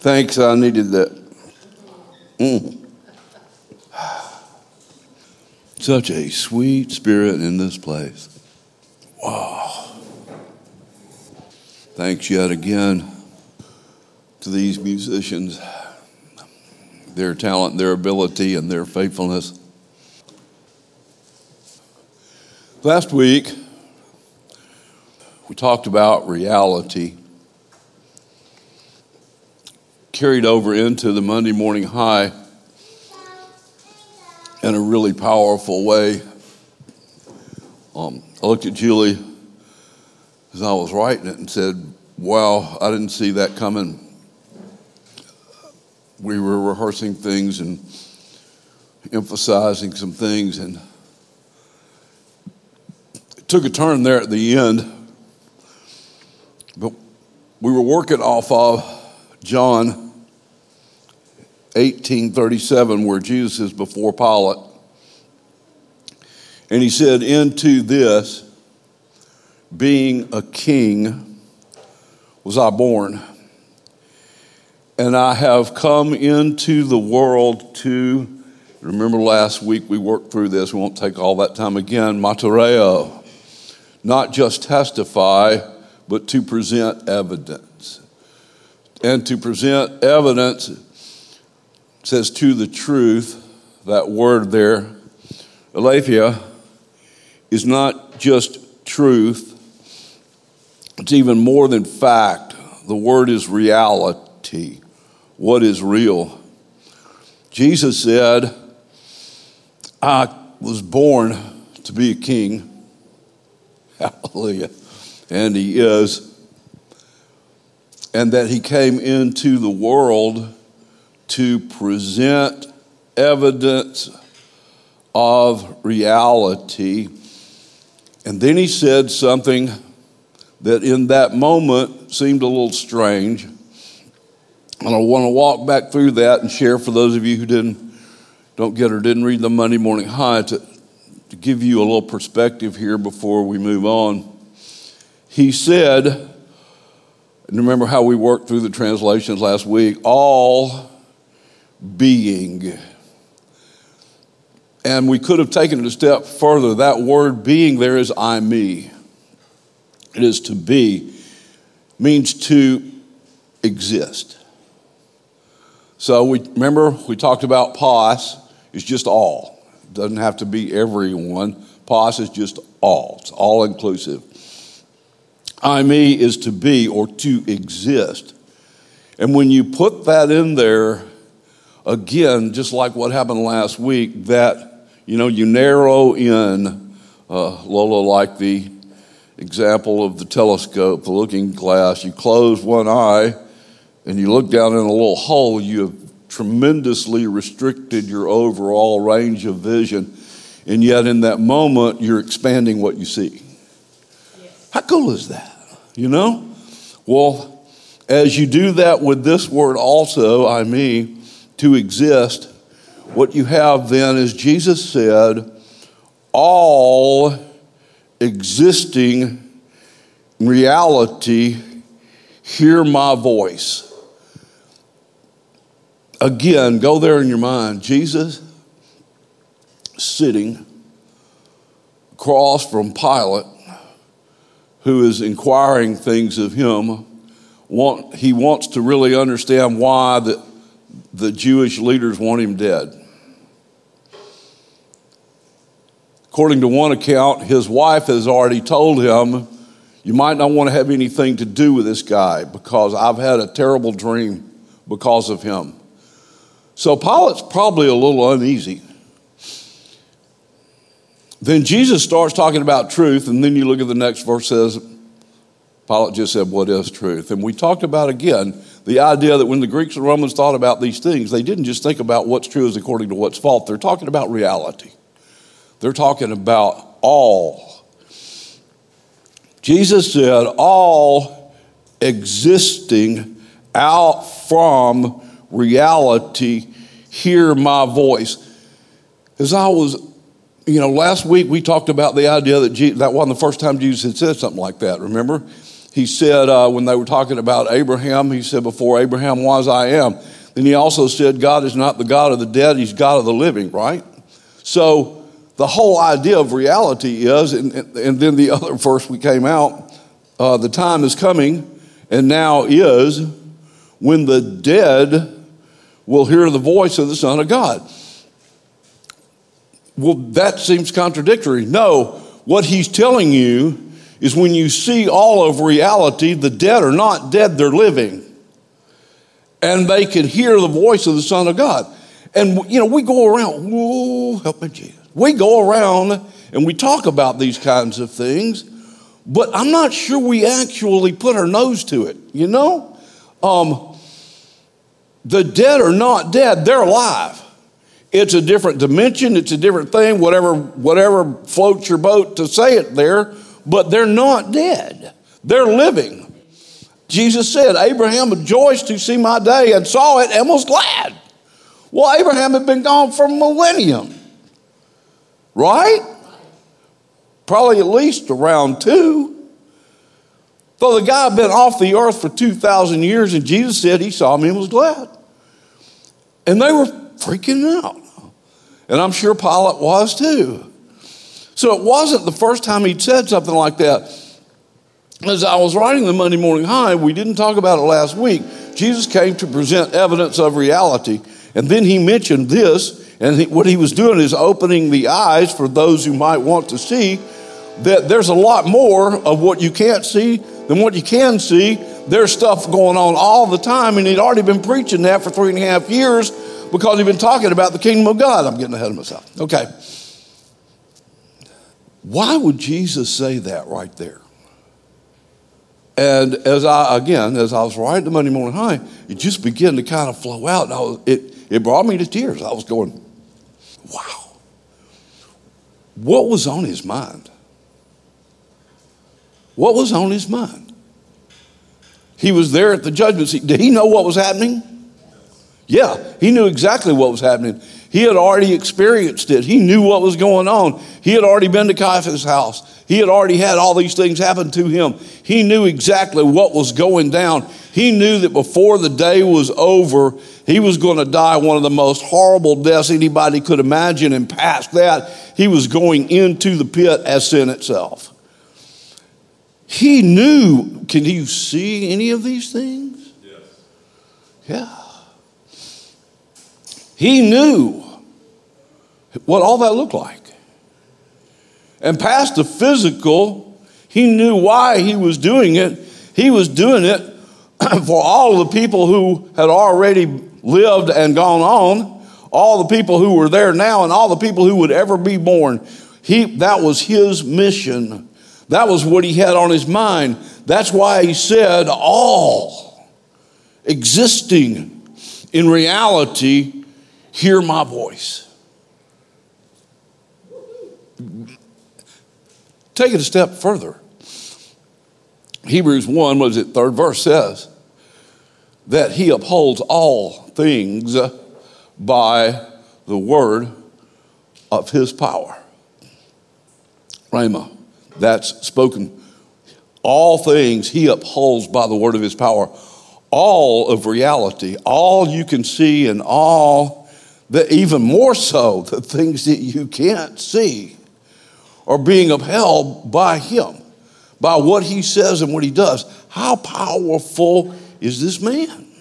Thanks, I needed that. Such a sweet spirit in this place. Wow. Thanks yet again to these musicians, their talent, their ability, and their faithfulness. Last week, we talked about reality, carried over into the Monday morning high in a really powerful way. I looked at Julie as I was writing it and said, wow, I didn't see that coming. We were rehearsing things and emphasizing some things, and it took a turn there at the end. But we were working off of John 18:37, where Jesus is before Pilate. And he said, into this, being a king, was I born. And I have come into the world to, remember last week we worked through this, we won't take all that time again, matereo, not just testify, but to present evidence. And to present evidence, says to the truth, that word there, aletheia, is not just truth, it's even more than fact. The word is reality. What is real? Jesus said, I was born to be a king. Hallelujah. And he is. And that he came into the world to present evidence of reality. And then he said something that in that moment seemed a little strange. And I want to walk back through that and share for those of you who didn't read the Monday morning high to give you a little perspective here before we move on. He said, and remember how we worked through the translations last week, all being. And we could have taken it a step further. That word being there is I, me. It is to be, means to exist. So we talked about pos is just all. It doesn't have to be everyone. Pos is just all. It's all inclusive. I, me is to be or to exist. And when you put that in there, again, just like what happened last week, that, you narrow in, Lola, like the example of the telescope, the looking glass, you close one eye and you look down in a little hole, you have tremendously restricted your overall range of vision. And yet in that moment, you're expanding what you see. Yes. How cool is that? Well, as you do that with this word also, I mean, to exist, what you have then is Jesus said, all existing reality, hear my voice. Again, go there in your mind. Jesus sitting across from Pilate, who is inquiring things of him. He wants to really understand why the Jewish leaders want him dead. According to one account, his wife has already told him, you might not want to have anything to do with this guy because I've had a terrible dream because of him. So Pilate's probably a little uneasy. Then Jesus starts talking about truth, and then you look at the next verse, says, Pilate just said, what is truth? And we talked about, again, the idea that when the Greeks and Romans thought about these things, they didn't just think about what's true as according to what's false. They're talking about reality. They're talking about all. Jesus said, all existing out from reality, hear my voice. As I was, last week we talked about the idea that that wasn't the first time Jesus had said something like that, remember? He said, when they were talking about Abraham, he said, before Abraham was, I am. Then he also said, God is not the God of the dead, he's God of the living, right? So the whole idea of reality is, and then the other verse we came out, the time is coming, and now is, when the dead will hear the voice of the Son of God. Well, that seems contradictory. No, what he's telling you is when you see all of reality, the dead are not dead, they're living. And they can hear the voice of the Son of God. And, we go around, whoa, help me, Jesus. We go around and we talk about these kinds of things, but I'm not sure we actually put our nose to it, The dead are not dead, they're alive. It's a different dimension, it's a different thing, whatever floats your boat to say it there, but they're not dead. They're living. Jesus said, Abraham rejoiced to see my day and saw it and was glad. Well, Abraham had been gone for a millennium, right? Probably at least around 2. So the guy had been off the earth for 2,000 years, and Jesus said he saw him and was glad. And they were freaking out. And I'm sure Pilate was too. So it wasn't the first time he'd said something like that. As I was writing the Monday Morning High, we didn't talk about it last week. Jesus came to present evidence of reality. And then he mentioned this, and what he was doing is opening the eyes for those who might want to see that there's a lot more of what you can't see than what you can see. There's stuff going on all the time, and he'd already been preaching that for 3.5 years because he'd been talking about the kingdom of God. I'm getting ahead of myself. Okay. Why would Jesus say that right there? And as I was writing the Monday Morning High, it just began to kind of flow out. And it brought me to tears. I was going, wow. What was on his mind? What was on his mind? He was there at the judgment seat. Did he know what was happening? Yeah, he knew exactly what was happening. He had already experienced it. He knew what was going on. He had already been to Caiaphas' house. He had already had all these things happen to him. He knew exactly what was going down. He knew that before the day was over, he was going to die one of the most horrible deaths anybody could imagine. And past that, he was going into the pit as sin itself. He knew. Can you see any of these things? Yes. Yeah. He knew what all that looked like. And past the physical, he knew why he was doing it. He was doing it for all of the people who had already lived and gone on, all the people who were there now, and all the people who would ever be born. That was his mission. That was what he had on his mind. That's why he said, all existing in reality, hear my voice. Take it a step further. Hebrews 1, third verse says that he upholds all things by the word of his power. Rhema, that's spoken. All things he upholds by the word of his power. All of reality, all you can see, and all that, even more so, the things that you can't see are being upheld by him, by what he says and what he does. How powerful is this man?